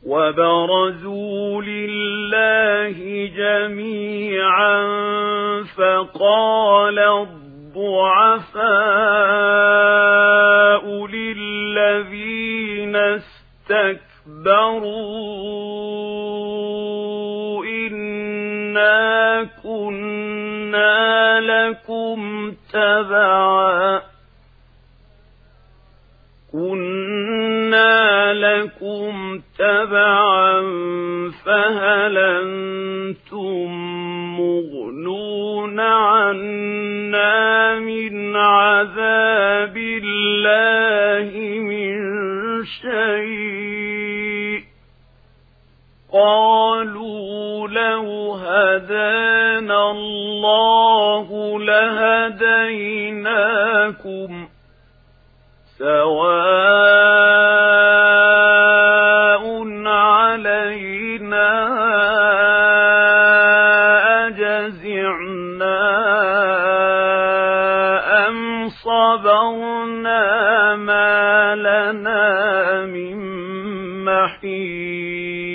وبرزوا لله جميعا فقال الضعفاء للذين استكبروا إنا كنا لكم تبعا فهل أنتم مغنون عنا من عذاب الله من شيء قالوا لو هدانا الله لهديناكم سواء علينا أجزعنا أم صبرنا ما لنا من محيص